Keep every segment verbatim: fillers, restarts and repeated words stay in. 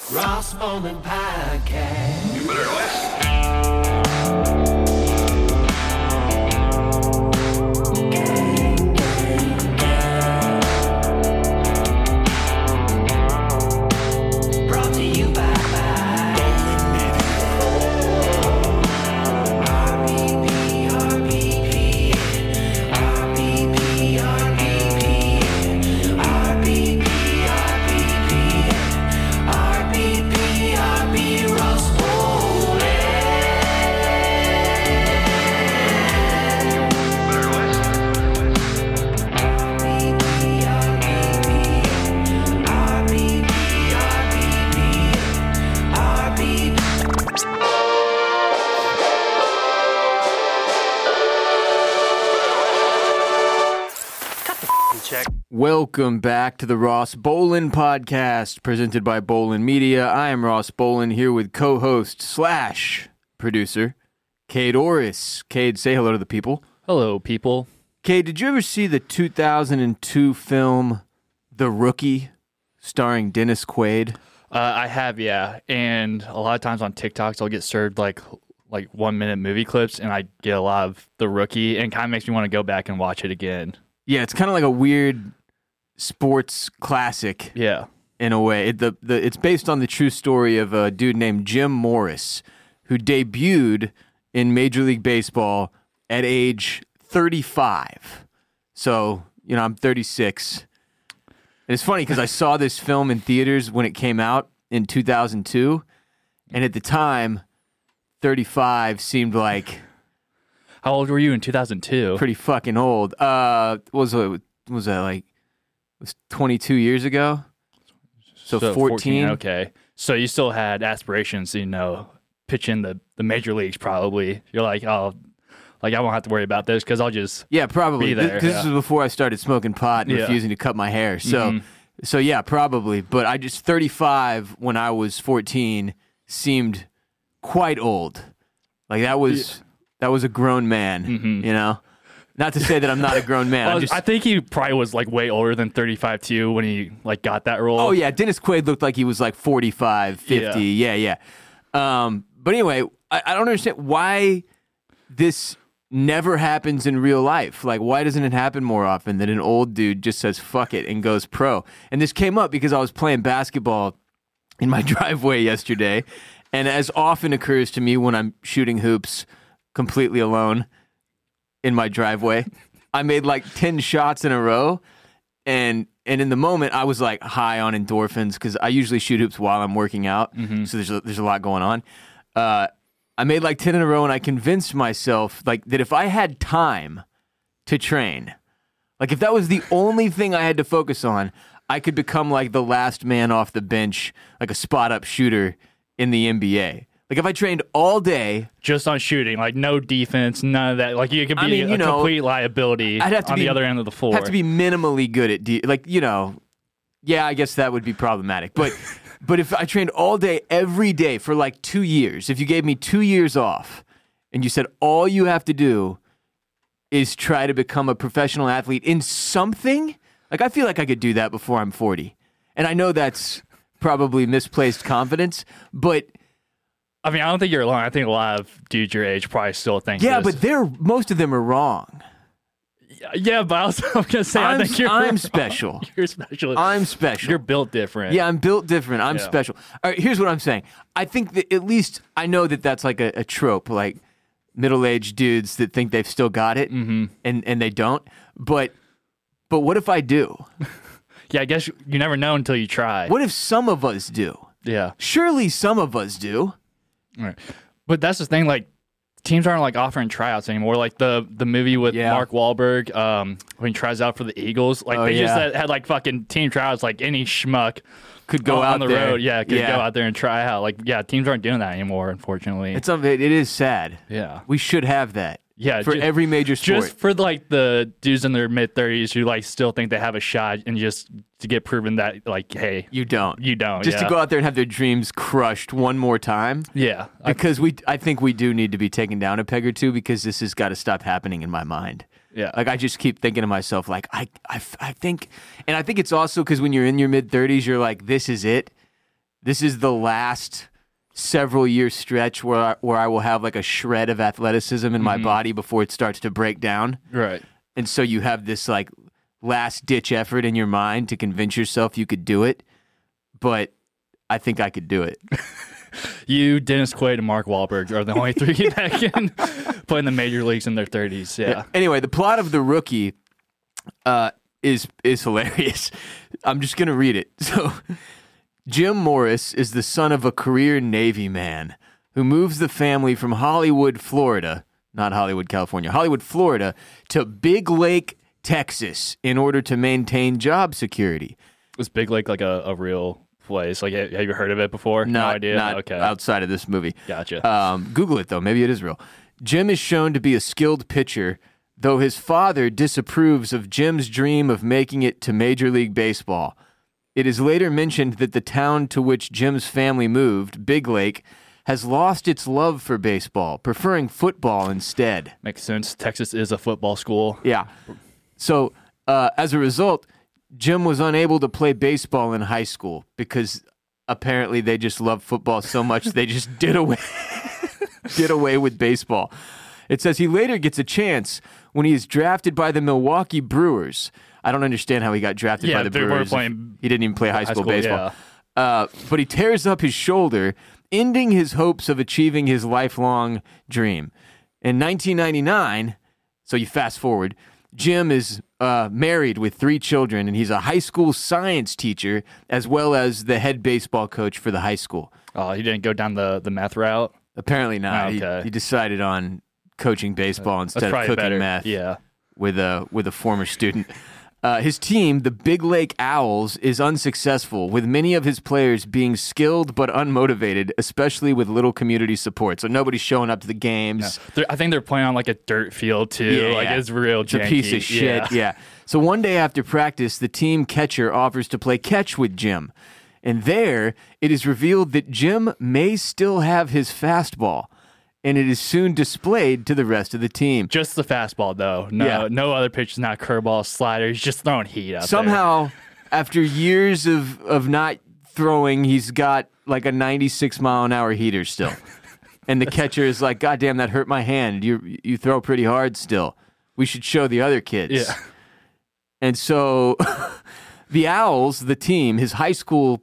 Ross Bowling Podcast. You better listen. Gang, gang, gang. Brought to you by, by Bowling Media. R B P, R B P, R B P, R B P, R B P, R B P, R B P, R B Ross Bowling. Check. Welcome back to the Ross Bowling Podcast, presented by Bowling Media. I am Ross Bowling, here with co-host slash producer, Cade Orris. Cade, say hello to the people. Hello, people. Cade, did you ever see the two thousand two film The Rookie, starring Dennis Quaid? Uh, I have, yeah. And a lot of times on TikToks, I'll get served like like one minute movie clips, and I get a lot of The Rookie, and it kind of makes me want to go back and watch it again. Yeah, it's kind of like a weird sports classic Yeah. in a way. It, the, the, it's based on the true story of a dude named Jim Morris, who debuted in Major League Baseball at age thirty-five. So, you know, I'm thirty-six. And it's funny because I saw this film in theaters when it came out in two thousand two. And at the time, thirty-five seemed like How old were you in two thousand two? pretty fucking old. Uh, what was it? Was that like, it was twenty-two years ago? So, fourteen. Okay. So you still had aspirations, you know, pitch in the, the major leagues probably. You're like, oh, like I won't have to worry about this because I'll just... Yeah, probably. Be there, Because this yeah. was before I started smoking pot and Yeah. refusing to cut my hair. So, Mhm. so yeah, probably. But I just thirty-five when I was fourteen seemed quite old. Like that was that was a grown man. Mhm. You know, not to say that I'm not a grown man. Well, I'm just, I think he probably was like way older than thirty-five too when he like got that role. oh yeah, Dennis Quaid looked like he was like forty-five, fifty. Yeah, yeah. Um, but anyway, I, I don't understand why this never happens in real life. Like, why doesn't it happen more often that an old dude just says fuck it and goes pro? And this came up because I was playing basketball in my driveway yesterday, and as often occurs to me when I'm shooting hoops completely alone in my driveway, I made like ten shots in a row, and and in the moment I was like high on endorphins because I usually shoot hoops while I'm working out, so there's a, there's a lot going on. Uh, I made like ten in a row, and I convinced myself like that if I had time to train, like if that was the only thing I had to focus on, I could become like the last man off the bench, like a spot up shooter in the N B A. Like if I trained all day, Just on shooting, like no defense, none of that. Like you could be I mean, you a know, complete liability I'd have to on be- the other end of the floor. have to be minimally good at de- like you know, yeah, I guess that would be problematic. But but if I trained all day every day for like two years, if you gave me two years off, and you said all you have to do is try to become a professional athlete in something, like I feel like I could do that before I'm forty, and I know that's probably misplaced confidence, but. I mean, I don't think you're alone. I think a lot of dudes your age probably still think Yeah, this. but they're most of them are wrong. Yeah, but I was I'm gonna say I'm, I think you're I'm wrong. special. You're special. I'm special. You're built different. Yeah, I'm built different. I'm Yeah. special. All right, here's what I'm saying. I think that at least I know that that's like a, a trope, like middle-aged dudes that think they've still got it, Mm-hmm. and and they don't. But but what if I do? Yeah, I guess you, you never know until you try. What if some of us do? Yeah. Surely some of us do. Right. But that's the thing, like teams aren't like offering tryouts anymore. Like the the movie with Yeah. Mark Wahlberg, um, when he tries out for the Eagles, like Oh, they just yeah. had, had like fucking team tryouts, like any schmuck Could go on, out on the there. road, yeah, could Yeah. go out there and try out. Like, yeah, teams aren't doing that anymore, unfortunately. It's a, it is sad. yeah, We should have that. yeah, For ju- every major sport. just for like the dudes in their mid thirties who like still think they have a shot, and just to get proven that like, hey, you don't. you don't, Just yeah. to go out there and have their dreams crushed one more time. yeah, I- Because we, I think we do need to be taken down a peg or two because this has got to stop happening in my mind. yeah, Like I just keep thinking to myself, like I, I, I think, and I think it's also because when you're in your mid thirties, you're like, this is it. this is the last several year stretch where I, where I will have like a shred of athleticism in my Mhm. body before it starts to break down. Right. And so you have this like last ditch effort in your mind to convince yourself you could do it. But I think I could do it. You, Dennis Quaid, and Mark Wahlberg are the only three that can play in the major leagues in their thirties. Yeah. Anyway, the plot of The Rookie uh, is is hilarious. I'm just gonna read it. So, Jim Morris is the son of a career Navy man who moves the family from Hollywood, Florida, not Hollywood, California, Hollywood, Florida, to Big Lake, Texas, in order to maintain job security. Was Big Lake like a, a real place? Like, have you heard of it before? Not, no idea. Not okay. outside of this movie. Gotcha. Um, Google it, though. Maybe it is real. Jim is shown to be a skilled pitcher, though his father disapproves of Jim's dream of making it to Major League Baseball. It is later mentioned that the town to which Jim's family moved, Big Lake, has lost its love for baseball, preferring football instead. Makes sense. Texas is a football school. Yeah. So, uh, as a result, Jim was unable to play baseball in high school because apparently they just loved football so much they just did away did away with baseball. It says he later gets a chance when he is drafted by the Milwaukee Brewers. I don't understand how he got drafted Yeah, by the they were Brewers. playing He didn't even play high high school, school, baseball. Uh, but he tears up his shoulder, ending his hopes of achieving his lifelong dream. In nineteen ninety-nine, so you fast forward, Jim is uh, married with three children, and he's a high school science teacher as well as the head baseball coach for the high school. Oh, he didn't go down the, the meth route? Apparently not. Oh, He- okay. He, decided on coaching baseball That's instead of probably cooking better. meth Yeah. with a with a former student. Uh, his team, the Big Lake Owls, is unsuccessful, with many of his players being skilled but unmotivated, especially with little community support. So nobody's showing up to the games. They're- I think they're playing on like a dirt field too. Yeah, like yeah. it's real It's a janky. piece of shit. Yeah. Yeah. So one day after practice, the team catcher offers to play catch with Jim. And there, it is revealed that Jim may still have his fastball. And it is soon displayed to the rest of the team. Just the fastball though. No, Yeah. no other pitches, not curveball, slider. He's just throwing heat out there. Somehow, after years of, of not throwing, he's got like a ninety-six mile an hour heater still. And the catcher is like, God damn, that hurt my hand. You you throw pretty hard still. We should show the other kids. Yeah. And so the Owls, the team, his high school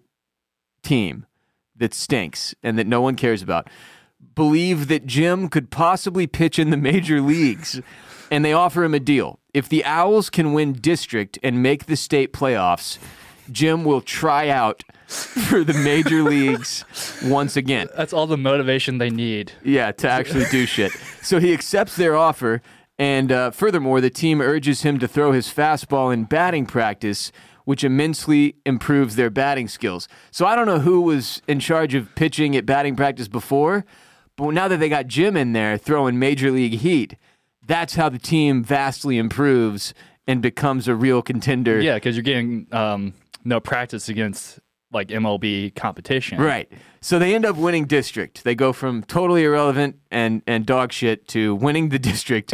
team that stinks and that no one cares about, believe that Jim could possibly pitch in the major leagues, and they offer him a deal. If the Owls can win district and make the state playoffs, Jim will try out for the major leagues once again. That's all the motivation they need. Yeah, to actually do shit. So he accepts their offer, and uh, furthermore, the team urges him to throw his fastball in batting practice, which immensely improves their batting skills. So I don't know who was in charge of pitching at batting practice before, but now that they got Jim in there throwing major league heat, that's how the team vastly improves and becomes a real contender. Yeah, because you're getting um, no practice against like M L B competition. Right. So they end up winning district. They go from totally irrelevant and, and dog shit to winning the district.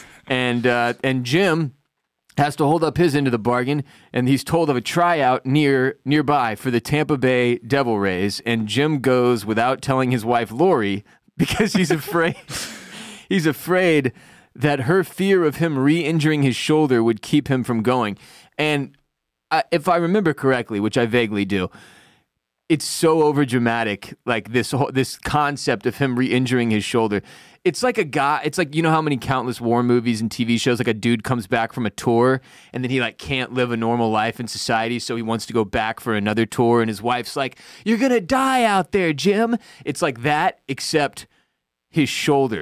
and uh, and Jim has to hold up his end of the bargain, and he's told of a tryout near nearby for the Tampa Bay Devil Rays, and Jim goes without telling his wife Lori because he's afraid he's afraid that her fear of him re-injuring his shoulder would keep him from going. And I, if I remember correctly, which I vaguely do, it's so overdramatic, like this whole, this concept of him re-injuring his shoulder. It's like a guy, it's like, you know how many countless war movies and T V shows, like a dude comes back from a tour and then he like can't live a normal life in society, so he wants to go back for another tour, and his wife's like, "You're going to die out there, Jim." It's like that, except his shoulder.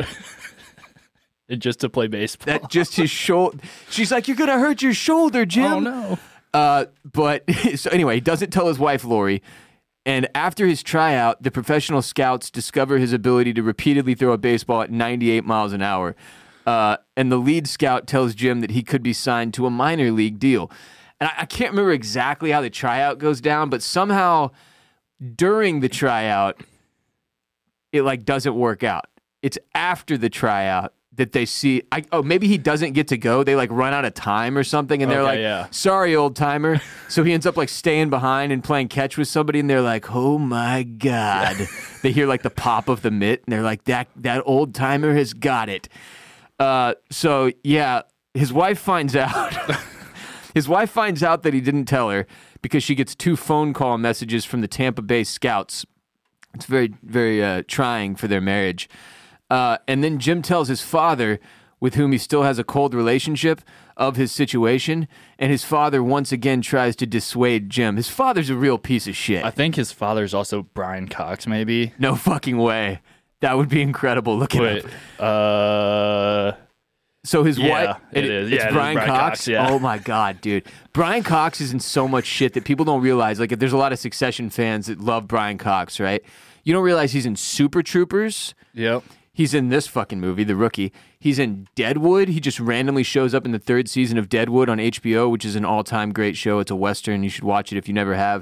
And just to play baseball. That just his shoulder. She's like, "You're going to hurt your shoulder, Jim." Oh no. Uh, but so anyway, he doesn't tell his wife, Lori. And after his tryout, the professional scouts discover his ability to repeatedly throw a baseball at ninety-eight miles an hour. Uh, and the lead scout tells Jim that he could be signed to a minor league deal. And I, I can't remember exactly how the tryout goes down, but somehow during the tryout, it like doesn't work out. It's after the tryout that they see. I, oh, maybe he doesn't get to go. They like run out of time or something, and they're Okay, like, yeah. "Sorry, old timer." So he ends up like staying behind and playing catch with somebody, and they're like, "Oh my god!" They hear like the pop of the mitt, and they're like, "That that old timer has got it." Uh, so yeah, his wife finds out. His wife finds out that he didn't tell her because she gets two phone call messages from the Tampa Bay Scouts. It's very, very uh, trying for their marriage. Uh, and then Jim tells his father, with whom he still has a cold relationship, of his situation. And his father once again tries to dissuade Jim. His father's a real piece of shit. I think his father's also Brian Cox, maybe. No fucking way. That would be incredible. Look it Wait, up. uh, So his Yeah, wife, it it- is. It's Yeah, it is Brian, Brian Cox. Cox, yeah. Oh my god, dude! Brian Cox is in so much shit that people don't realize. Like, there's a lot of Succession fans that love Brian Cox, right? You don't realize he's in Super Troopers. yep. He's in this fucking movie, The Rookie. He's in Deadwood. He just randomly shows up in the third season of Deadwood on H B O, which is an all-time great show. It's a Western. You should watch it if you never have.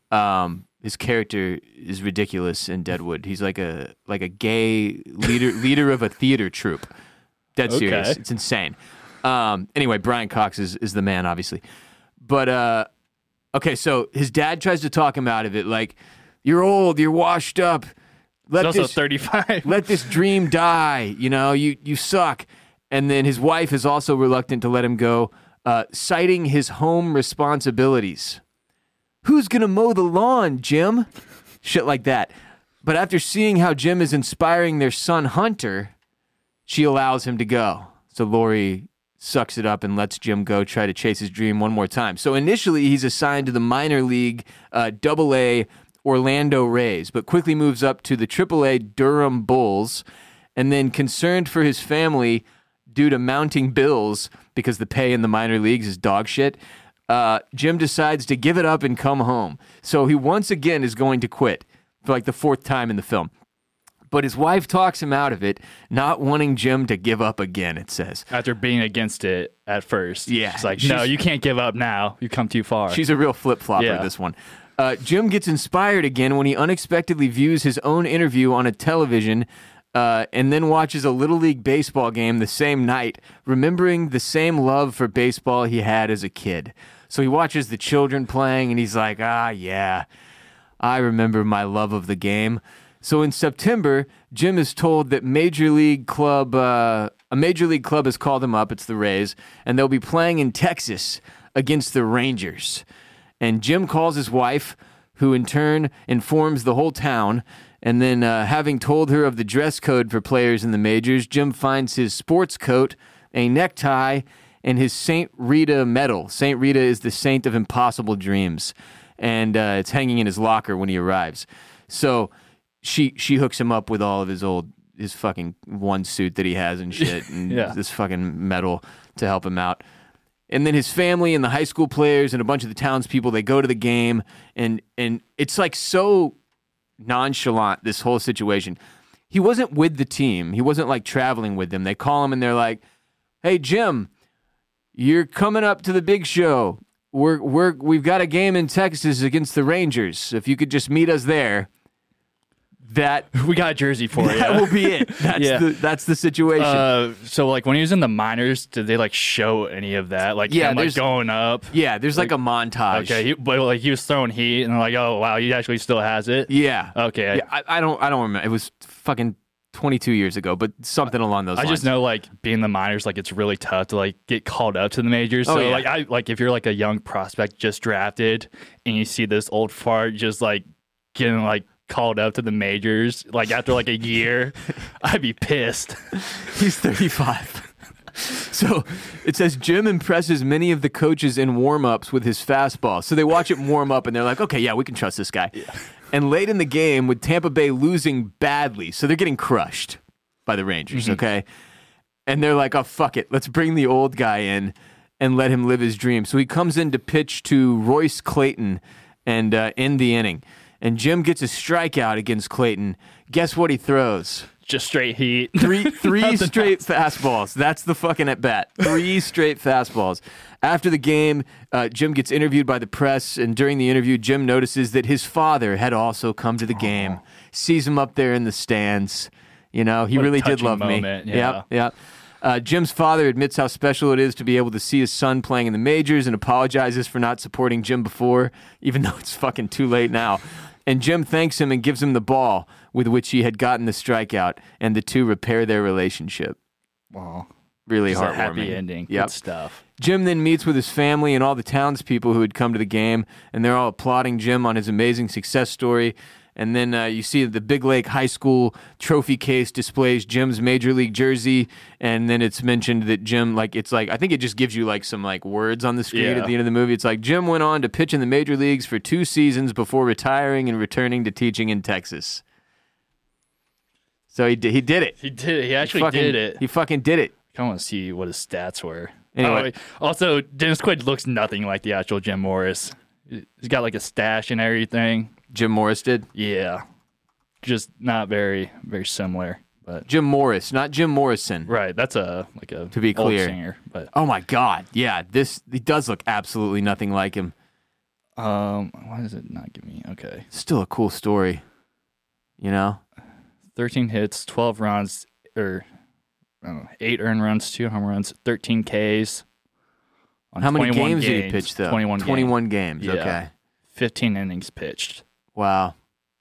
Um, his character is ridiculous in Deadwood. He's like a like a gay leader leader of a theater troupe. Dead serious. Okay. It's insane. Um, anyway, Brian Cox is, is the man, obviously. But, uh, okay, so his dad tries to talk him out of it. Like, you're old, you're washed up. Let He's also this, thirty-five. let this dream die. You know, you, you suck. And then his wife is also reluctant to let him go, uh, citing his home responsibilities. Who's going to mow the lawn, Jim? Shit like that. But after seeing how Jim is inspiring their son, Hunter, she allows him to go. So Lori sucks it up and lets Jim go try to chase his dream one more time. So initially, he's assigned to the minor league uh, double A Orlando Rays, but quickly moves up to the triple A Durham Bulls. And then, concerned for his family due to mounting bills because the pay in the minor leagues is dog shit, uh, Jim decides to give it up and come home. So he once again is going to quit for like the fourth time in the film. But his wife talks him out of it, not wanting Jim to give up again, it says. After being against it at first. Yeah. She's like, She's- no, you can't give up now. You've come too far. She's a real flip-flopper, Yeah. this one. Uh, Jim gets inspired again when he unexpectedly views his own interview on a television uh, and then watches a Little League baseball game the same night, remembering the same love for baseball he had as a kid. So he watches the children playing, and he's like, ah, yeah, I remember my love of the game. So in September, Jim is told that Major League Club, uh, a Major League Club has called him up, it's the Rays, and they'll be playing in Texas against the Rangers. And Jim calls his wife, who in turn informs the whole town. And then, uh, having told her of the dress code for players in the majors, Jim finds his sports coat, a necktie, and his Saint Rita medal. Saint Rita is the saint of impossible dreams. And uh, it's hanging in his locker when he arrives. So she she hooks him up with all of his old, his fucking one suit that he has and shit, and Yeah. this fucking medal to help him out. And then his family and the high school players and a bunch of the townspeople, they go to the game, and and it's like so nonchalant, this whole situation. He wasn't with the team. He wasn't like traveling with them. They call him and they're like, hey, Jim, you're coming up to the big show. We're we're we've got a game in Texas against the Rangers. If you could just meet us there, that we got a jersey for you. that will be it. That's Yeah. the that's the situation. Uh, so like when he was in the minors, did they like show any of that? Like Yeah, him like there's- going up. yeah, there's like, a montage. Okay, he, but like he was throwing heat, and they're like, oh wow, he actually still has it. Yeah. Okay. Yeah, I, I don't I don't remember. It was fucking twenty-two years ago, but something along those I lines. just know like being the minors, like it's really tough to like get called up to the majors. Oh, So yeah. like I like if you're like a young prospect just drafted and you see this old fart just like getting like called up to the majors like after like a year, I'd be pissed. He's thirty-five. So it says Jim impresses many of the coaches in warm-ups with his fastball. So they watch it warm up and they're like, okay, yeah, we can trust this guy. And late in the game, with Tampa Bay losing badly, so they're getting crushed by the Rangers, okay? And they're like, oh, fuck it. Let's bring the old guy in and let him live his dream. So he comes in to pitch to Royce Clayton and uh, end the inning. And Jim gets a strikeout against Clayton. Guess what he throws? Just straight heat. Three three Nothing straight fastballs. That's the fucking at bat. Three straight fastballs. After the game, uh, Jim gets interviewed by the press, and during the interview, Jim notices that his father had also come to the game. Sees him up there in the stands. You know, he What a really did touching love moment, me. yeah. Yep, yep. Uh, Jim's father admits how special it is to be able to see his son playing in the majors and apologizes for not supporting Jim before, even though it's fucking too late now. And Jim thanks him and gives him the ball with which he had gotten the strikeout, and the two repair their relationship. Wow. Really Just a heartwarming. happy ending. Yep. Good stuff. Jim then meets with his family and all the townspeople who had come to the game, and they're all applauding Jim on his amazing success story. And then uh, you see the Big Lake High School trophy case displays Jim's Major League jersey, and then it's mentioned that Jim, like, it's like, I think it just gives you, like, some, like, words on the screen Yeah. at the end of the movie. It's like, Jim went on to pitch in the major leagues for two seasons before retiring and returning to teaching in Texas. So he did, he did it. He did it. He actually fucking, did it. He fucking did it. I want to see what his stats were. Anyway. Oh, also, Dennis Quaid looks nothing like the actual Jim Morris. He's got like a stash and everything. Jim Morris did? Yeah. Just not very, very similar. But Jim Morris, not Jim Morrison. right, that's a like a To be old clear. singer. But Oh my God. Yeah, this, he does look absolutely nothing like him. um, why does it not give me? Okay, Still a cool story. You know? thirteen hits, twelve runs, or I don't know, eight earned runs, two home runs, thirteen Ks. On How many twenty-one games, did he pitch, though? Twenty-one. twenty-one games. Yeah. Okay. Fifteen innings pitched. Wow.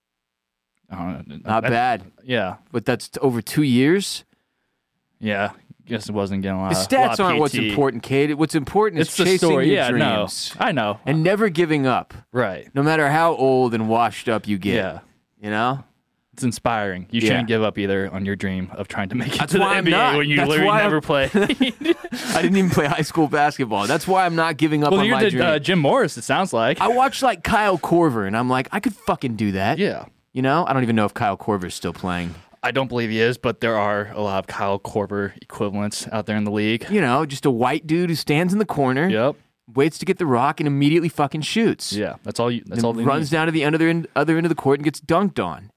I don't know, Not I- bad. Yeah, But that's t- over two years? yeah. Guess it wasn't getting a lot. The of- a lot stats of aren't what's P T. important, Kate. What's important is It's the chasing story. your Yeah, dreams. no, I know. And never giving up, Right. no matter how old and washed up you get. Yeah. You know? It's inspiring. You Yeah. shouldn't give up either on your dream of trying to make it That's to the why I'm N B A not. when you That's literally why never I'm- play. I didn't even play high school basketball. That's why I'm not giving up well, on you're my the dream. uh, Jim Morris. It sounds like. I watched like Kyle Korver, and I'm like, I could fucking do that. yeah. You know? I don't even know if Kyle Korver's still playing. I don't believe he is, but there are a lot of Kyle Korver equivalents out there in the league. You know, just a white dude who stands in the corner, Yep. waits to get the rock, and immediately fucking shoots. Yeah. That's all. You, that's Then all. They runs need. down to the other end, other end of the court and gets dunked on.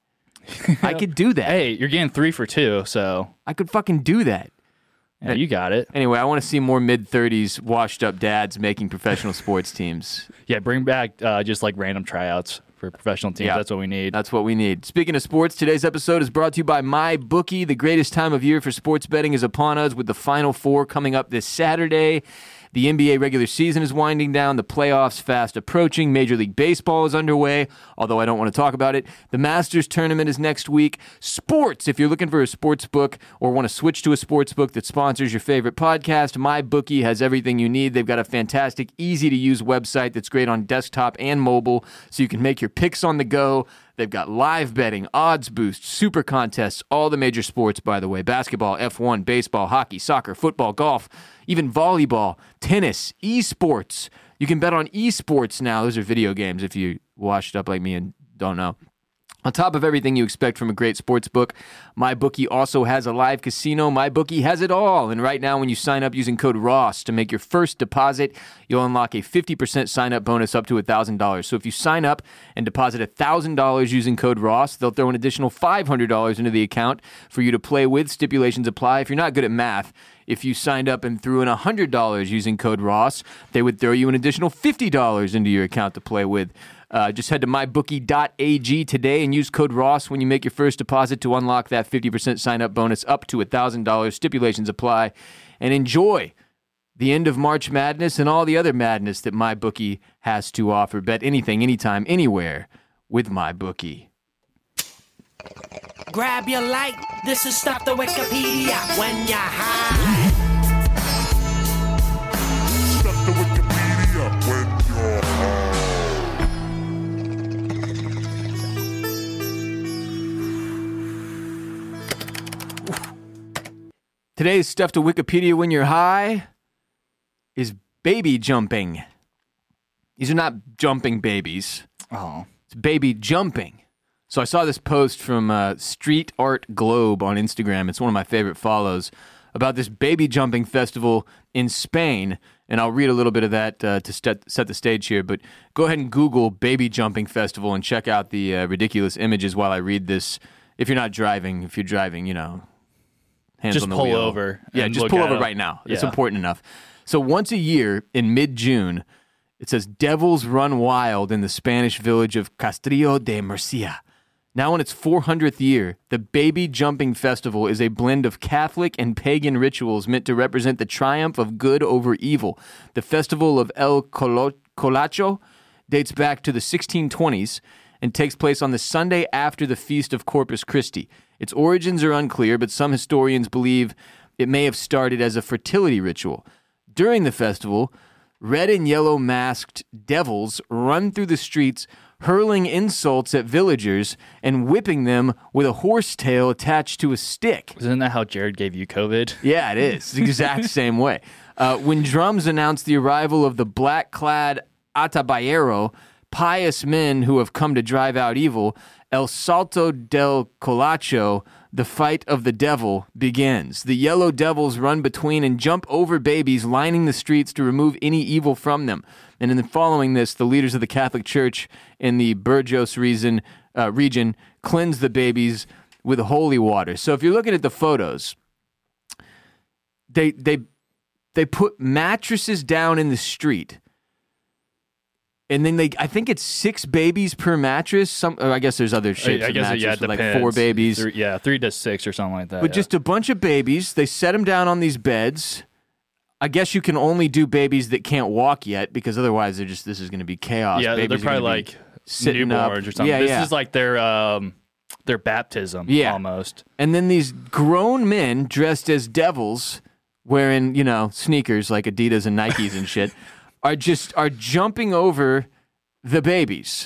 I could do that. Hey, you're getting three for two, so I could fucking do that. yeah, you got it. Anyway, I want to see more mid thirties washed up dads making professional sports teams. Yeah, bring back uh, just like random tryouts for professional teams. Yeah. That's what we need. That's what we need. Speaking of sports, today's episode is brought to you by MyBookie. The greatest time of year for sports betting is upon us with the Final Four coming up this Saturday. The N B A regular season is winding down. The playoffs fast approaching. Major League Baseball is underway, although I don't want to talk about it. The Masters tournament is next week. Sports, if you're looking for a sports book or want to switch to a sports book that sponsors your favorite podcast, MyBookie has everything you need. They've got a fantastic, easy-to-use website that's great on desktop and mobile, so you can make your picks on the go. They've got live betting, odds boosts, super contests, all the major sports, by the way. Basketball, F one, baseball, hockey, soccer, football, golf, even volleyball, tennis, esports. You can bet on esports now. Those are video games if you washed up like me and don't know. On top of everything you expect from a great sports book, MyBookie also has a live casino. MyBookie has it all. And right now, when you sign up using code ROSS to make your first deposit, you'll unlock a fifty percent sign-up bonus up to one thousand dollars. So if you sign up and deposit one thousand dollars using code ROSS, they'll throw an additional five hundred dollars into the account for you to play with. Stipulations apply. If you're not good at math, if you signed up and threw in one hundred dollars using code ROSS, they would throw you an additional fifty dollars into your account to play with. Uh, just head to my bookie dot a g today and use code ROSS when you make your first deposit to unlock that fifty percent sign-up bonus up to one thousand dollars. Stipulations apply. And enjoy the end of March Madness and all the other madness that MyBookie has to offer. Bet anything, anytime, anywhere with MyBookie. Grab your light, this is Stuff the Wikipedia when you're high. Stuff the Wikipedia when you're high. Today's Stuff to Wikipedia when you're high is baby jumping. These are not jumping babies. Oh. It's baby jumping. So I saw this post from uh, Street Art Globe on Instagram. It's one of my favorite follows about this baby jumping festival in Spain. And I'll read a little bit of that uh, to set, set the stage here. But go ahead and Google baby jumping festival and check out the uh, ridiculous images while I read this. If you're not driving, if you're driving, you know, hands Just on the pull wheel. over Yeah, and just look pull at over them. right now. It's Yeah. important enough. So once a year in mid-June, it says devils run wild in the Spanish village of Castrillo de Murcia. Now in its four hundredth year, the Baby Jumping Festival is a blend of Catholic and pagan rituals meant to represent the triumph of good over evil. The festival of El Colo- Colacho dates back to the sixteen twenties and takes place on the Sunday after the Feast of Corpus Christi. Its origins are unclear, but some historians believe it may have started as a fertility ritual. During the festival, red and yellow masked devils run through the streets, hurling insults at villagers and whipping them with a horse tail attached to a stick. Isn't that how Jared gave you COVID? Yeah, it is. It's the exact same way. Uh, when drums announce the arrival of the black-clad Atabayero, pious men who have come to drive out evil, El Salto del Colacho, the fight of the devil, begins. The yellow devils run between and jump over babies, lining the streets to remove any evil from them. And in the following this, the leaders of the Catholic Church in the Burgos region, uh, region cleanse the babies with holy water. So if you're looking at the photos, they they they put mattresses down in the street. And then they, I think it's six babies per mattress. Some, or I guess there's other shapes I of guess it, mattresses, yeah, it with like depends. four babies. Three, yeah, three to six or something like that. But yeah. just a bunch of babies. They set them down on these beds. I guess you can only do babies that can't walk yet, because otherwise they're just, this is going to be chaos. yeah, babies they're are probably gonna be like sitting newborns up. or something. Yeah, this yeah. is like their um, their baptism, Yeah. almost. And then these grown men dressed as devils, wearing, you know, sneakers like Adidas and Nikes and shit, are just are jumping over the babies.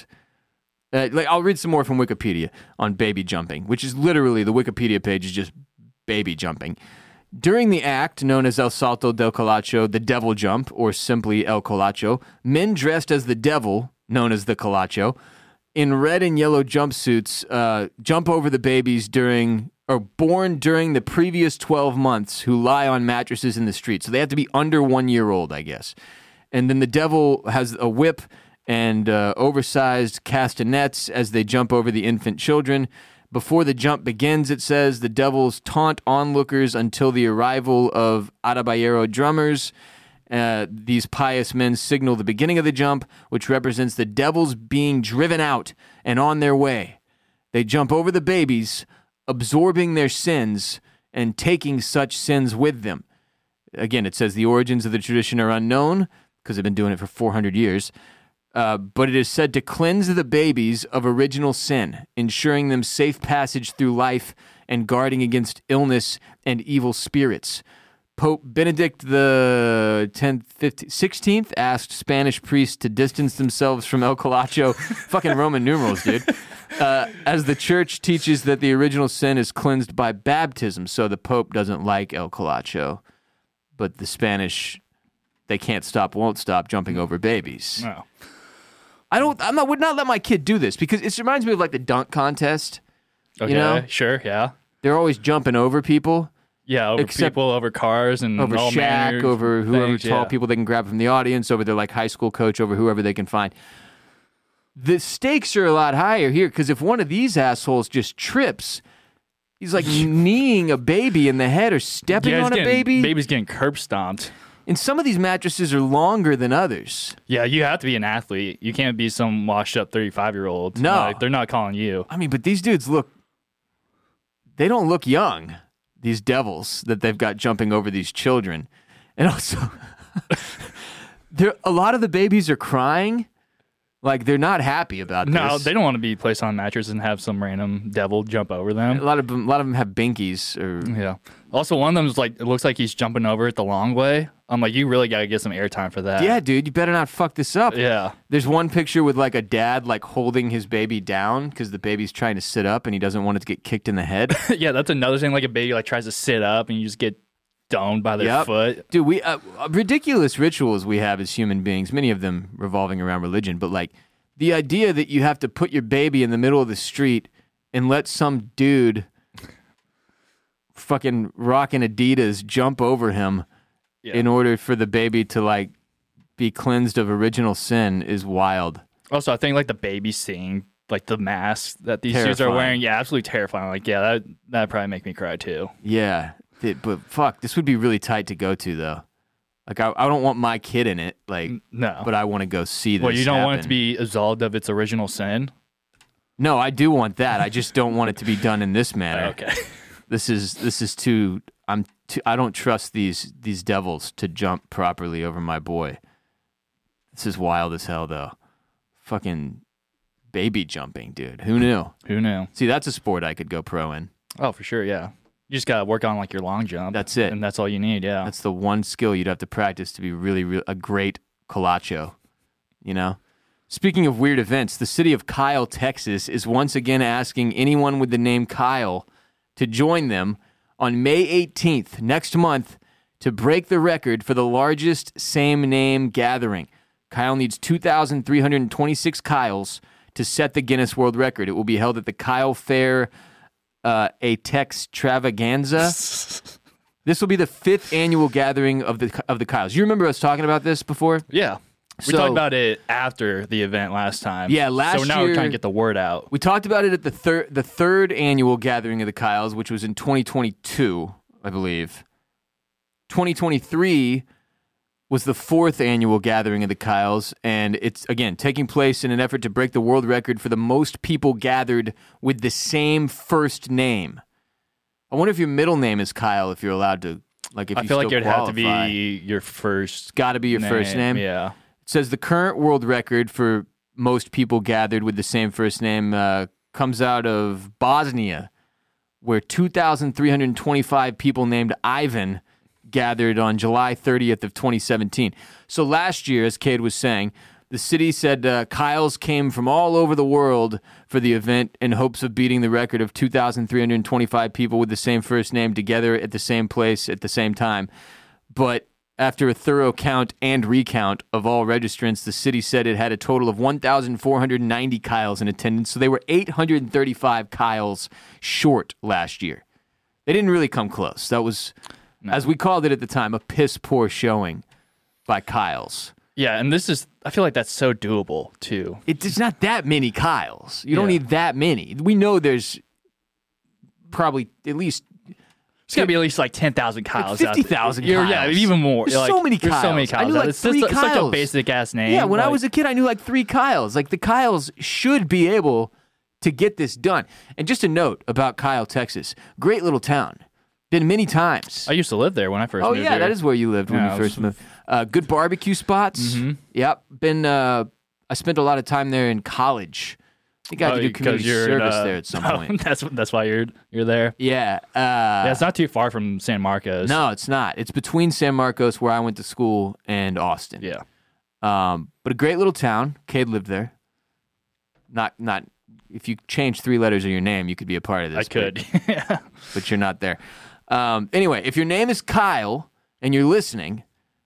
Uh, like I'll read some more from Wikipedia on baby jumping, which is literally the Wikipedia page is just baby jumping. During the act, known as El Salto del Colacho, the devil jump, or simply El Colacho, men dressed as the devil, known as the Colacho, in red and yellow jumpsuits, uh, jump over the babies during or born during the previous twelve months who lie on mattresses in the street. So they have to be under one year old, I guess. And then the devil has a whip and uh, oversized castanets as they jump over the infant children. Before the jump begins, it says, the devils taunt onlookers until the arrival of Atabayero drummers. Uh, these pious men signal the beginning of the jump, which represents the devils being driven out and on their way. They jump over the babies, absorbing their sins and taking such sins with them. Again, it says the origins of the tradition are unknown, because they've been doing it for four hundred years. Uh, but it is said to cleanse the babies of original sin, ensuring them safe passage through life and guarding against illness and evil spirits. Pope Benedict the tenth, fifteenth, sixteenth asked Spanish priests to distance themselves from El Colacho. Fucking Roman numerals, dude. Uh, as the church teaches that the original sin is cleansed by baptism, so the Pope doesn't like El Colacho. But the Spanish, they can't stop, won't stop jumping over babies. No. I don't. I'm not. Would not let my kid do this because it reminds me of like the dunk contest. Okay, You know? sure, yeah. They're always jumping over people, Yeah, over Except- people, over cars, and over all Shaq, manner of over whoever things, tall yeah. people they can grab from the audience, over their like high school coach, over whoever they can find. The stakes are a lot higher here because if one of these assholes just trips, he's like kneeing a baby in the head or stepping Yeah, he's on a getting- baby. Baby's getting curb stomped. And some of these mattresses are longer than others. Yeah, you have to be an athlete. You can't be some washed up thirty-five year old. No. Like, they're not calling you. I mean, but these dudes look, they don't look young, these devils that they've got jumping over these children. And also, there a lot of the babies are crying. Like, they're not happy about No, this. they don't want to be placed on a mattress and have some random devil jump over A them. lot of them, a lot of them have binkies or Yeah. Also, one of them is like, it looks like he's jumping over it the long way. I'm like, you really got to get some airtime for that. yeah, dude, you better not fuck this up. Yeah. There's one picture with like a dad like holding his baby down because the baby's trying to sit up and he doesn't want it to get kicked in the head. Yeah, that's another thing. Like a baby like tries to sit up and you just get domed by their Yep. foot. Dude, we uh, ridiculous rituals we have as human beings, many of them revolving around religion, but like the idea that you have to put your baby in the middle of the street and let some dude fucking rocking Adidas jump over him Yeah. in order for the baby to like be cleansed of original sin is wild. Also, I think like the baby seeing like the mask that these dudes are Terrifying. wearing, yeah, absolutely terrifying. Like, yeah, that that'd probably make me cry too. Yeah, th- but fuck, this would be really tight to go to though. Like I, I don't want my kid in it, like, No. but I want to go see this. Well, you don't want it happen. to be absolved of its original sin. No, I do want that. I just don't want it to be done in this manner. Okay. This is this is too. I'm. Too, I don't trust these these devils to jump properly over my boy. This is wild as hell, though. Fucking baby jumping, dude. Who knew? Who knew? See, that's a sport I could go pro in. Oh, for sure, yeah. You just gotta work on like your long jump. That's it. And that's all you need, yeah. That's the one skill you'd have to practice to be really, really a great colacho. You know? Speaking of weird events, the city of Kyle, Texas is once again asking anyone with the name Kyle to join them on May eighteenth, next month, to break the record for the largest same-name gathering. Kyle needs two thousand three hundred twenty-six Kyles to set the Guinness World Record. It will be held at the Kyle Fair uh, Atex Travaganza. This will be the fifth annual gathering of the of the Kyles. You remember us talking about this before? Yeah. We So- talked about it after the event last time. Yeah, last So now year- we're trying to get the word out. We talked about it at the third the third annual gathering of the Kyles, which was in twenty twenty-two, I believe. twenty twenty-three was the fourth annual gathering of the Kyles, and it's, again, taking place in an effort to break the world record for the most people gathered with the same first name. I wonder if your middle name is Kyle, if you're allowed to, like, if I you feel like still it would have to qualify. be your first Got to be your first name. Yeah. It says the current world record for most people gathered with the same first name uh, comes out of Bosnia, where two thousand three hundred twenty-five people named Ivan gathered on July thirtieth of twenty seventeen. So last year, as Cade was saying, the city said uh, Kyles came from all over the world for the event in hopes of beating the record of two thousand three hundred twenty-five people with the same first name together at the same place at the same time. But after a thorough count and recount of all registrants, the city said it had a total of one thousand four hundred ninety Kyles in attendance, so they were eight hundred thirty-five Kyles short last year. They didn't really come close. That was, No. as we called it at the time, a piss-poor showing by Kyles. Yeah, and this is, I feel like that's so doable, too. It, there's not that many Kyles. You don't Yeah. need that many. We know there's probably at least It's got to be at least like ten thousand Kyles out there. fifty thousand Yeah, Yeah, Kyles. even more. There's Like, so many There's so many Kyles. I Kyles. knew, like, it's three just, it's such a Kyles. basic-ass name. Yeah, when I like- was a kid, I knew like three Kyles. Like the Kyles should be able to get this done. And just a note about Kyle, Texas. Great little town. Been many times. I used to live there when I first Oh moved yeah, here. that is where you lived when Yeah, you I was- first moved. Uh, good barbecue spots. Mm-hmm. Yep. Been. Uh, I spent a lot of time there in college. I think I had to do Oh, 'cause community you're, service uh, there at some oh, point. that's that's why you're you're there. Yeah. Uh, Yeah, it's not too far from San Marcos. no, it's not. It's between San Marcos, where I went to school, and Austin. Yeah. Um, but a great little town. Cade lived there. Not, not. If you change three letters of your name, you could be a part of this. I could. yeah. but, but you're not there. Um, anyway, if your name is Kyle and you're listening,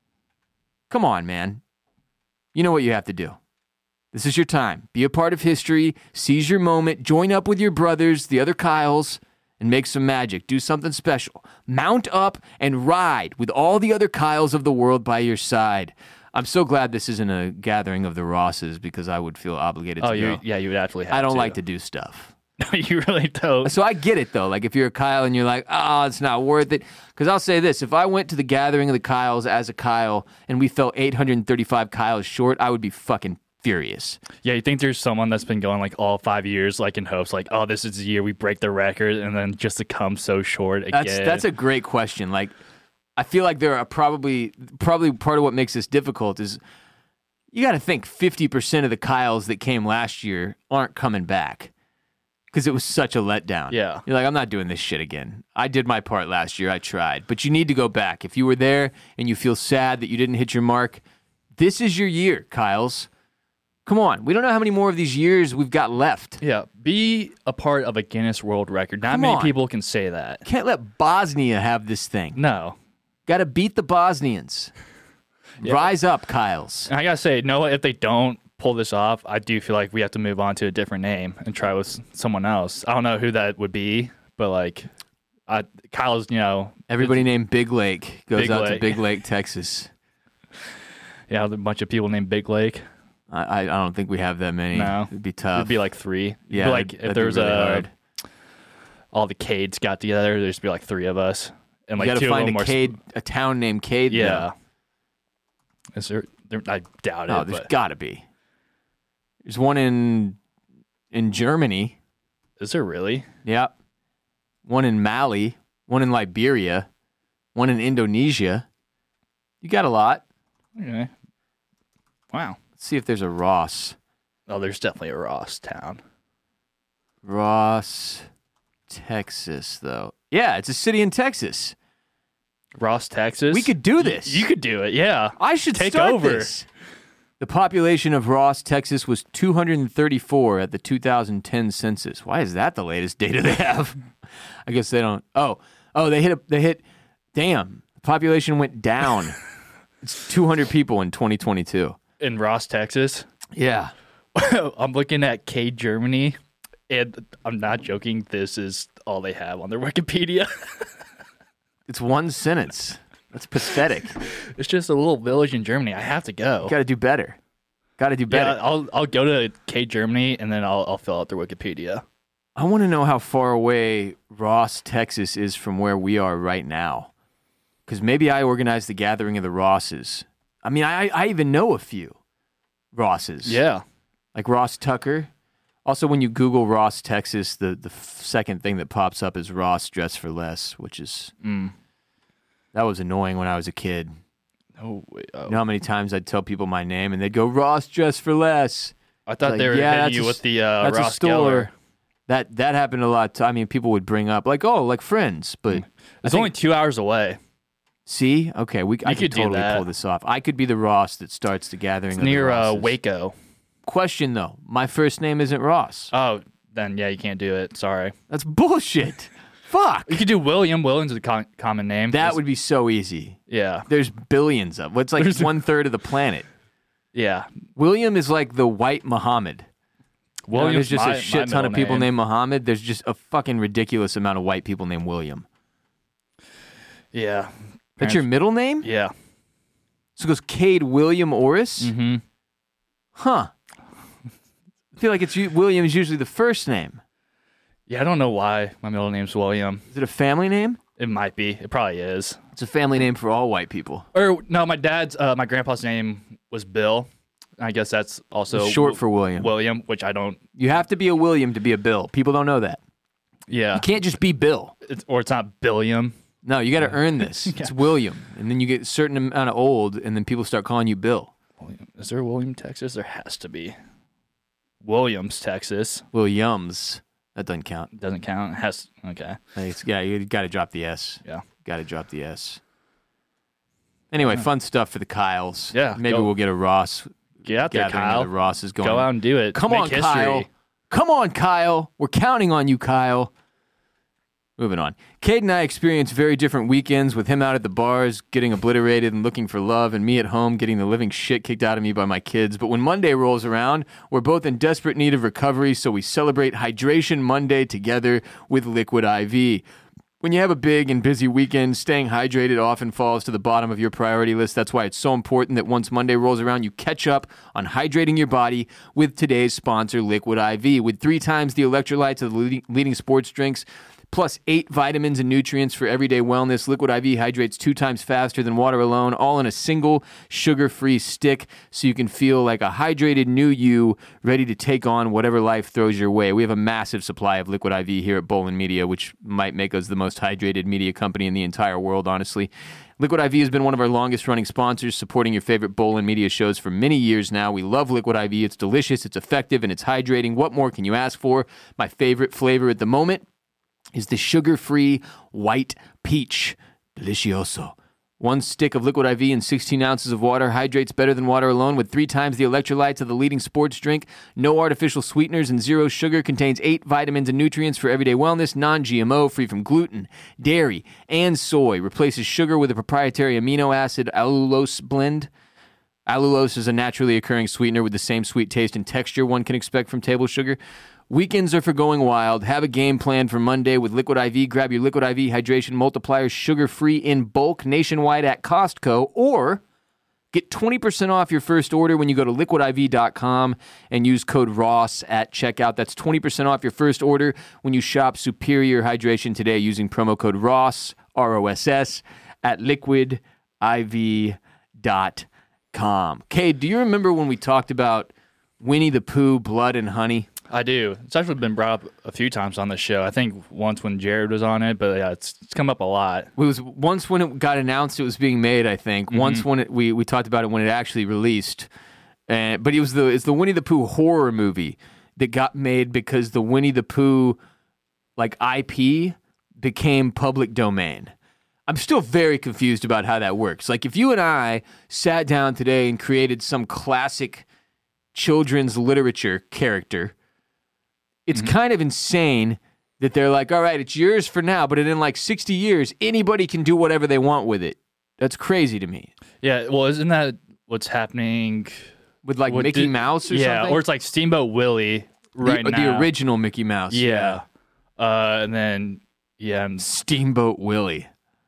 come on, man. You know what you have to do. This is your time. Be a part of history. Seize your moment. Join up with your brothers, the other Kyles, and make some magic. Do something special. Mount up and ride with all the other Kyles of the world by your side. I'm so glad this isn't a gathering of the Rosses because I would feel obligated Oh, to you go. yeah, you would actually have I don't to. like to do stuff. You really don't. So I get it, though. Like, if you're a Kyle and you're like, oh, it's not worth it. Because I'll say this. If I went to the gathering of the Kyles as a Kyle and we fell eight hundred thirty-five Kyles short, I would be fucking furious. Yeah, you think there's someone that's been going like all five years, like in hopes, like, oh, this is the year we break the record, and then just to come so short again. That's that's a great question. Like, I feel like there are probably probably part of what makes this difficult is you got to think fifty percent of the Kyles that came last year aren't coming back because it was such a letdown. Yeah. You're like, I'm not doing this shit again. I did my part last year. I tried. But you need to go back. If you were there and you feel sad that you didn't hit your mark, this is your year, Kyles. Come on. We don't know how many more of these years we've got left. Yeah, be a part of a Guinness World Record. Not Come many on. people can say that. Can't let Bosnia have this thing. No. Got to beat the Bosnians. Rise up, Kyles. And I gotta say, no, if they don't pull this off, I do feel like we have to move on to a different name and try with someone else. I don't know who that would be, but like, I, Kyle's, you know, Everybody named Big Lake goes Big out to Lake. Big Lake, Texas. yeah, a bunch of people named Big Lake. I, I I don't think we have that many. No. It'd be tough. It'd be like three. It'd yeah, be like that'd- if that'd there be was really a hard. all the Cades got together, there'd just be like three of us, and like You got two to find of them a were Cade, a town named Cade. Yeah. Is there, there? I doubt though. it. Oh, there's but got to be. There's one in in Germany. Is there really? Yep. One in Mali, one in Liberia, one in Indonesia. You got a lot. Okay. Wow. Let's see if there's a Ross. Oh, there's definitely a Ross town. Ross, Texas, though. Yeah, it's a city in Texas. Ross, Texas. We could do this. You could do it. Yeah. I should take start over. this. The population of Ross, Texas was two hundred thirty-four at the two thousand ten census. Why is that the latest data they have? I guess they don't. Oh, oh, they hit. A, they hit. Damn, the population went down. It's two hundred people in twenty twenty-two. In Ross, Texas. Yeah. I'm looking at K Germany, and I'm not joking. This is all they have on their Wikipedia. It's one sentence. That's pathetic. It's just a little village in Germany. I have to go. Got to do better. Got to do better. Yeah, I'll I'll go to K Germany and then I'll I'll fill out their Wikipedia. I want to know how far away Ross, Texas is from where we are right now. Because maybe I organized the gathering of the Rosses. I mean, I I even know a few Rosses. Yeah. Like Ross Tucker. Also, when you Google Ross, Texas, the, the f- second thing that pops up is Ross Dress for Less, which is... Mm. That was annoying when I was a kid. Oh, wait, oh. You know how many times I'd tell people my name and they'd go, Ross Dress for Less. I thought Like, they were yeah, hitting that's you a- with the uh, That's Ross a store. Geller. That that happened a lot. T- I mean, people would bring up, like, oh, like Friends. But I It's think- only two hours away. See? Okay, we, I could could do totally that. pull this off. I could be the Ross that starts the gathering It's of the near uh, Rosses. Waco. Question, though. My first name isn't Ross. Oh, then yeah, you can't do it. Sorry. That's bullshit. Fuck. You could do William. William's a con- common name. That It's- would be so easy. Yeah. There's billions of. What's like There's- one third of the planet. Yeah. William is like the white Muhammad. You know, William's there's just my- a shit my ton of middle people name. named Muhammad. There's just a fucking ridiculous amount of white people named William. Yeah. That's your middle name? Yeah. So it goes Cade William Orris? Mm-hmm. Huh. I feel like it's u- William is usually the first name. Yeah, I don't know why my middle name's William. Is it a family name? It might be. It probably is. It's a family name for all white people. Or no, my dad's, uh, my grandpa's name was Bill. I guess that's also It's short for William. William, which I don't. You have to be a William to be a Bill. People don't know that. Yeah. You can't just be Bill. It's, or it's not Billiam. No, you got to earn this. It's William. And then you get a certain amount of old, and then people start calling you Bill. William. Is there a William, Texas? There has to be. Williams, Texas. Williams. That doesn't count. Doesn't count. It has. Okay. Like, It's, yeah, you got to drop the S. Yeah. Got to drop the S. Anyway, fun stuff for the Kyles. Yeah, Maybe go- we'll get a Ross Get out there, gathering of Kyle. the Rosses going. Go out and do it. Come Make on, history. Kyle. Come on, Kyle. We're counting on you, Kyle. Moving on. Cade and I experienced very different weekends, with him out at the bars getting obliterated and looking for love, and me at home getting the living shit kicked out of me by my kids. But when Monday rolls around, we're both in desperate need of recovery, so we celebrate Hydration Monday together with Liquid I V. When you have a big and busy weekend, staying hydrated often falls to the bottom of your priority list. That's why it's so important that once Monday rolls around, you catch up on hydrating your body with today's sponsor, Liquid I V. With three times the electrolytes of the leading, leading sports drinks, plus eight vitamins and nutrients for everyday wellness, Liquid I V hydrates two times faster than water alone, all in a single sugar-free stick, so you can feel like a hydrated new you, ready to take on whatever life throws your way. We have a massive supply of Liquid I V here at Bolin Media, which might make us the most hydrated media company in the entire world, honestly. Liquid I V has been one of our longest-running sponsors, supporting your favorite Bolin Media shows for many years now. We love Liquid I V. It's delicious, it's effective, and it's hydrating. What more can you ask for? My favorite flavor at the moment is the sugar-free white peach. Delicioso. One stick of Liquid I V and sixteen ounces of water hydrates better than water alone, with three times the electrolytes of the leading sports drink. No artificial sweeteners and zero sugar. Contains eight vitamins and nutrients for everyday wellness. Non-G M O, free from gluten, dairy, and soy. Replaces sugar with a proprietary amino acid allulose blend. Allulose is a naturally occurring sweetener with the same sweet taste and texture one can expect from table sugar. Weekends are for going wild. Have a game plan for Monday with Liquid I V. Grab your Liquid I V Hydration Multiplier sugar-free in bulk nationwide at Costco, or get twenty percent off your first order when you go to liquid I V dot com and use code ROSS at checkout. That's twenty percent off your first order when you shop Superior Hydration today using promo code ROSS, R O S S, at liquid I V dot com. Cade, do you remember when we talked about Winnie the Pooh, Blood and Honey? I do. It's actually been brought up a few times on the show. I think once when Jared was on it, but yeah, it's it's come up a lot. It was once when it got announced it was being made, I think. Mm-hmm. Once when it, we we talked about it when it actually released. And but it was the it's the Winnie the Pooh horror movie that got made because the Winnie the Pooh like I P became public domain. I'm still very confused about how that works. Like if you and I sat down today and created some classic children's literature character, it's Mm-hmm. kind of insane that they're like, all right, it's yours for now, but in like sixty years, anybody can do whatever they want with it. That's crazy to me. Yeah, well, isn't that what's happening With like What Mickey did- Mouse or yeah, something? or it's like Steamboat Willie right the, now. the original Mickey Mouse. Yeah. Uh, and then, yeah, and Steamboat Willie.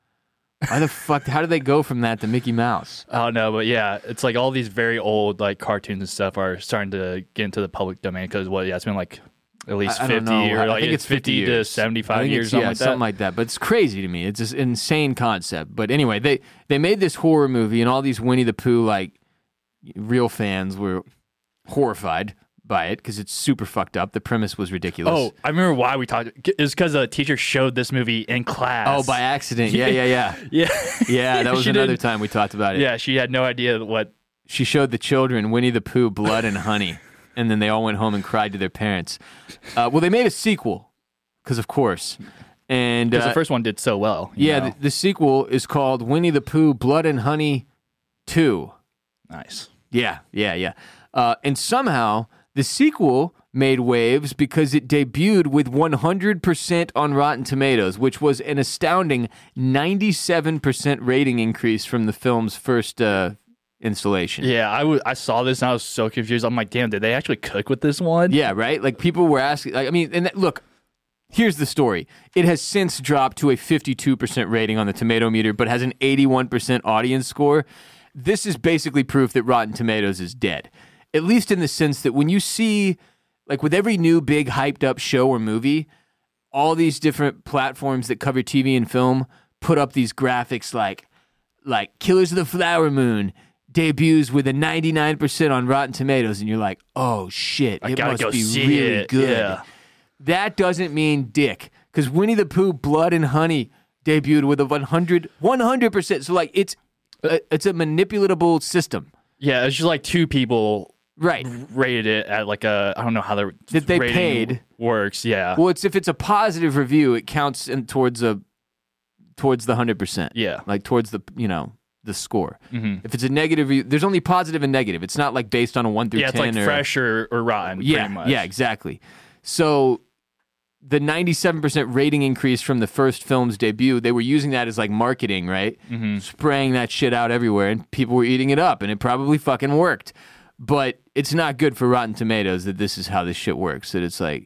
Why the fuck? How did they go from that to Mickey Mouse? I don't know, but yeah, it's like all these very old like cartoons and stuff are starting to get into the public domain because what? Yeah, it's been like at least I, I don't fifty know. or I like think it's fifty fifty to years. I seventy-five think years, it's- something yeah, like that. something like that. But it's crazy to me. It's just an insane concept. But anyway, they they made this horror movie, and all these Winnie the Pooh like real fans were horrified by it because it's super fucked up. The premise was ridiculous. Oh, I remember why we talked. It's because a teacher showed this movie in class. Oh, by accident. Yeah, yeah, yeah. yeah, Yeah, that was She another didn't- time we talked about it. Yeah, she had no idea what. She showed the children Winnie the Pooh, Blood and Honey, and then they all went home and cried to their parents. Uh, well, they made a sequel, because of course. And Because uh, the first one did so well. you yeah, know? the, the sequel is called Winnie the Pooh, Blood and Honey two. nice. Yeah, yeah, yeah. Uh, and somehow the sequel made waves because it debuted with one hundred percent on Rotten Tomatoes, which was an astounding ninety-seven percent rating increase from the film's first uh, installation. Yeah, I wa- I saw this and I was so confused. I'm like, damn, did they actually cook with this one? Yeah, right? Like people were asking, like, I mean, and that, look, here's the story. It has since dropped to a fifty-two percent rating on the tomato meter, but has an eighty-one percent audience score. This is basically proof that Rotten Tomatoes is dead. At least in the sense that when you see, like with every new big hyped up show or movie, all these different platforms that cover T V and film put up these graphics like, like Killers of the Flower Moon debuts with a ninety-nine percent on Rotten Tomatoes, and you're like, oh shit, I it gotta must go be see really it. good. Yeah. That doesn't mean dick, because Winnie the Pooh, Blood and Honey debuted with a one hundred percent. So like it's a, it's a manipulatable system, Yeah, it's just like two people right? rated it at like a, I don't know how the That they rating paid. works. Yeah. Well, it's if it's a positive review, it counts in towards a towards the hundred percent. Yeah. like towards the you know the score. Mhm. If it's a negative, review, there's only positive and negative. It's not like based on a one through Yeah, it's ten like or fresh or, or rotten. yeah, pretty much. yeah, exactly. So the ninety-seven percent rating increase from the first film's debut, they were using that as like marketing, right? Mm-hmm. Spraying that shit out everywhere, and people were eating it up, and it probably fucking worked. But it's not good for Rotten Tomatoes that this is how this shit works. That it's like,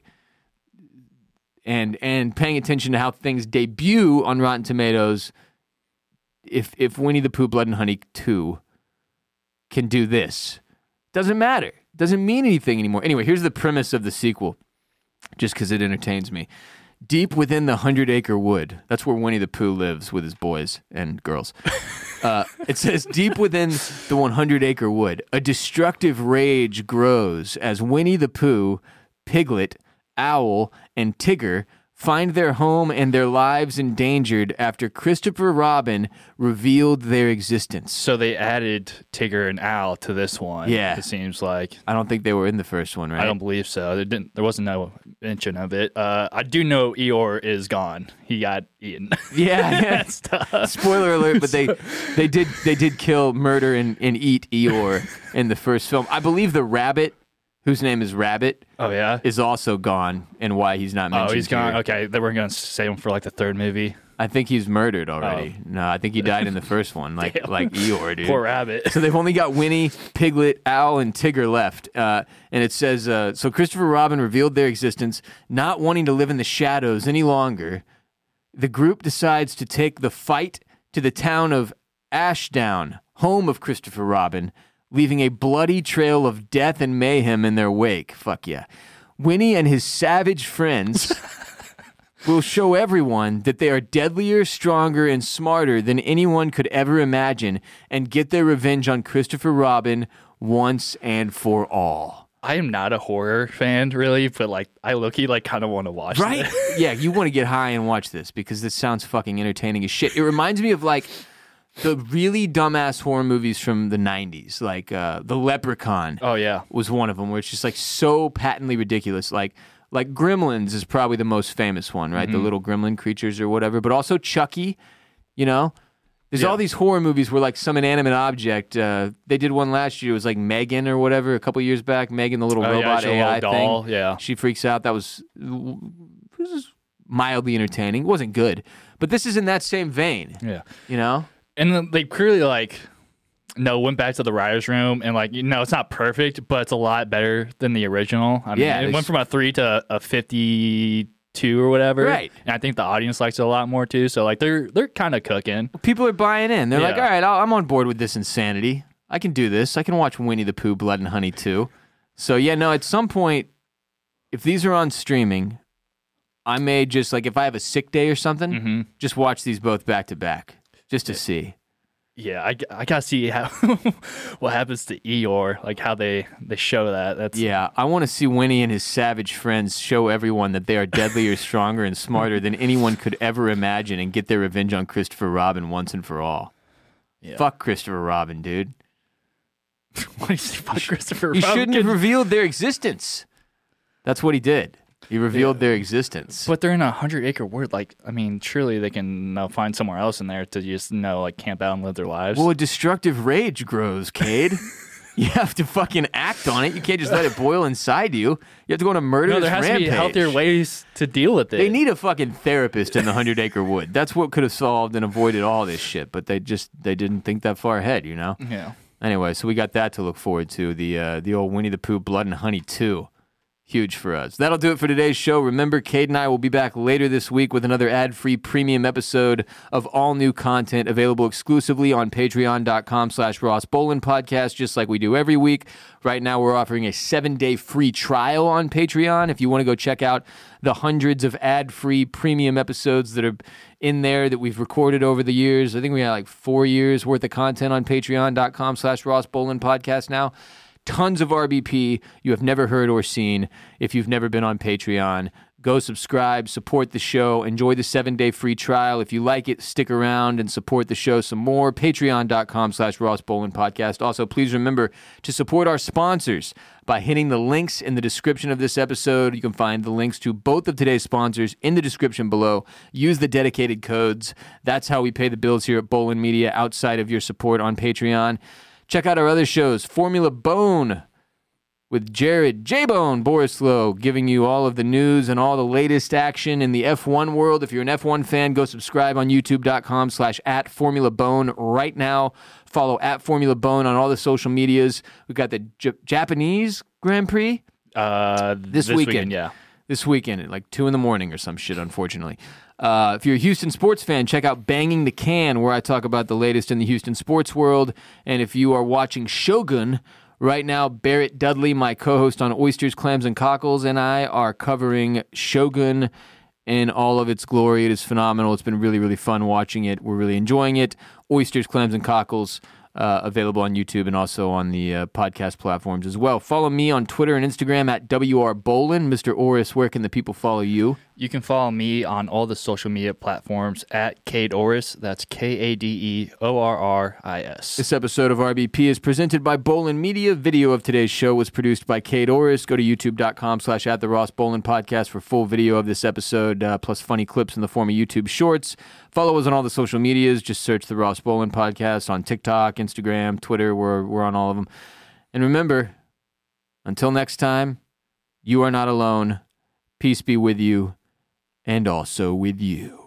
and and paying attention to how things debut on Rotten Tomatoes. If if Winnie the Pooh, Blood and Honey two can do this, doesn't matter. Doesn't mean anything anymore. Anyway, here's the premise of the sequel, just because it entertains me. Deep within the Hundred Acre Wood, that's where Winnie the Pooh lives with his boys and girls. Uh, it says, deep within the one hundred Acre Wood, a destructive rage grows as Winnie the Pooh, Piglet, Owl, and Tigger find their home and their lives endangered after Christopher Robin revealed their existence. So they added Tigger and Owl to this one. Yeah. It seems like. I don't think they were in the first one, right? I don't believe so. There didn't. There wasn't no mention of it. Uh, I do know Eeyore is gone. He got eaten. Yeah, yeah. Stuff. Spoiler alert, but they they did they did kill, murder, and, and eat Eeyore in the first film. I believe the rabbit, whose name is Rabbit, Oh yeah. is also gone, and why he's not mentioned. Oh, he's gone. here. Okay, they weren't gonna save him for like the third movie. I think he's murdered already. No, I think he died in the first one, like Damn. like Eeyore, dude. Poor Rabbit. So they've only got Winnie, Piglet, Owl, and Tigger left. Uh, and it says, uh, so Christopher Robin revealed their existence, not wanting to live in the shadows any longer. The group decides to take the fight to the town of Ashdown, home of Christopher Robin, leaving a bloody trail of death and mayhem in their wake. Fuck yeah. Winnie and his savage friends will show everyone that they are deadlier, stronger, and smarter than anyone could ever imagine and get their revenge on Christopher Robin once and for all. I am not a horror fan, really, but like I low-key like kind of want to watch Right? it. Yeah, you want to get high and watch this because this sounds fucking entertaining as shit. It reminds me of like the really dumbass horror movies from the nineties, like uh, The Leprechaun Oh yeah, was one of them, where it's just like so patently ridiculous. Like like Gremlins is probably the most famous one, right? The little gremlin creatures or whatever, but also Chucky, you know? There's Yeah. all these horror movies where like some inanimate object, uh, they did one last year, it was like Megan or whatever, a couple years back, Megan, the little Oh, yeah, robot she a A I little thing. doll, yeah. She freaks out. That was, it was mildly entertaining. It wasn't good, but this is in that same vein, yeah. you know? And then they clearly like no went back to the writers' room and like you know it's not perfect, but it's a lot better than the original. I mean, Yeah, it it's- went from a three to a fifty-two or whatever. Right. And I think the audience likes it a lot more too. So like they're they're kind of cooking. People are buying in. They're like, Yeah. all right, I'll, I'm on board with this insanity. I can do this. I can watch Winnie the Pooh, Blood and Honey too. So yeah, no, at some point, if these are on streaming, I may just like if I have a sick day or something, Mm-hmm. just watch these both back to back just to see. Yeah, I, I gotta see how what happens to Eeyore, like how they they show that. That's Yeah, I want to see Winnie and his savage friends show everyone that they are deadlier, stronger, and smarter than anyone could ever imagine and get their revenge on Christopher Robin once and for all. Yeah. Fuck Christopher Robin, dude. What do you say about Christopher He Robin? shouldn't have revealed their existence. That's what he did. He revealed their existence. But they're in a hundred acre wood. Like, I mean, surely they can uh, find somewhere else in there to just you know, like camp out and live their lives. Well, a destructive rage grows, Cade. You have to fucking act on it. You can't just let it boil inside you. You have to go on a murderous no, there has rampage. to be healthier ways to deal with it. They need a fucking therapist in the hundred acre wood. That's what could have solved and avoided all this shit. But they just they didn't think that far ahead, you know. yeah. Anyway, so we got that to look forward to. The uh, the old Winnie the Pooh, Blood and Honey two. Huge for us. That'll do it for today's show. Remember, Cade and I will be back later this week with another ad-free premium episode of all new content available exclusively on patreon.com slash Ross Bolin podcast, just like we do every week. Right now, we're offering a seven-day free trial on Patreon. If you want to go check out the hundreds of ad-free premium episodes that are in there that we've recorded over the years. I think we have like four years worth of content on patreon.com slash Ross Bolin podcast now. Tons of R B P you have never heard or seen if you've never been on Patreon. Go subscribe, support the show, enjoy the seven-day free trial. If you like it, stick around and support the show some more. Patreon.com slash Ross Bolin podcast. Also, please remember to support our sponsors by hitting the links in the description of this episode. You can find the links to both of today's sponsors in the description below. Use the dedicated codes. That's how we pay the bills here at Bolin Media outside of your support on Patreon. Check out our other shows, Formula Bone with Jared J-Bone Borislow, giving you all of the news and all the latest action in the F one world. If you're an F one fan, go subscribe on youtube.com slash at Formula Bone right now. Follow at Formula Bone on all the social medias. We've got the J- Japanese Grand Prix Uh, this, this weekend. yeah. This weekend at like two in the morning or some shit, unfortunately. Uh, if you're a Houston sports fan, check out Banging the Can, where I talk about the latest in the Houston sports world. And if you are watching Shogun right now, Barrett Dudley, my co-host on Oysters, Clams, and Cockles, and I are covering Shogun in all of its glory. It is phenomenal. It's been really, really fun watching it. We're really enjoying it. Oysters, Clams, and Cockles. Uh, available on YouTube and also on the uh, podcast platforms as well. Follow me on Twitter and Instagram at W R Bolin. Mister Orris, where can the people follow you? You can follow me on all the social media platforms at Cade Orris. That's K A D E O R R I S. This episode of R B P is presented by Bolin Media. Video of today's show was produced by Cade Orris. Go to youtube.com slash at the Ross Bolin podcast for full video of this episode, uh, plus funny clips in the form of YouTube shorts. Follow us on all the social medias. Just search the Ross Bolin podcast on TikTok, Instagram, Twitter. We're, we're on all of them. And remember, until next time, you are not alone. Peace be with you and also with you.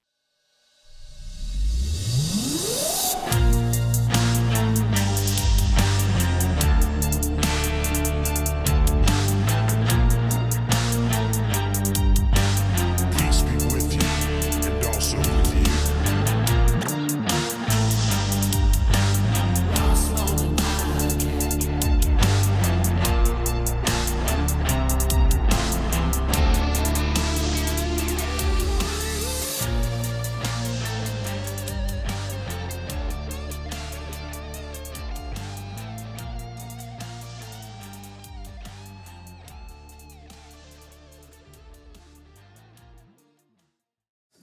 Peace be with you, and also with you.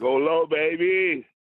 Go low, baby.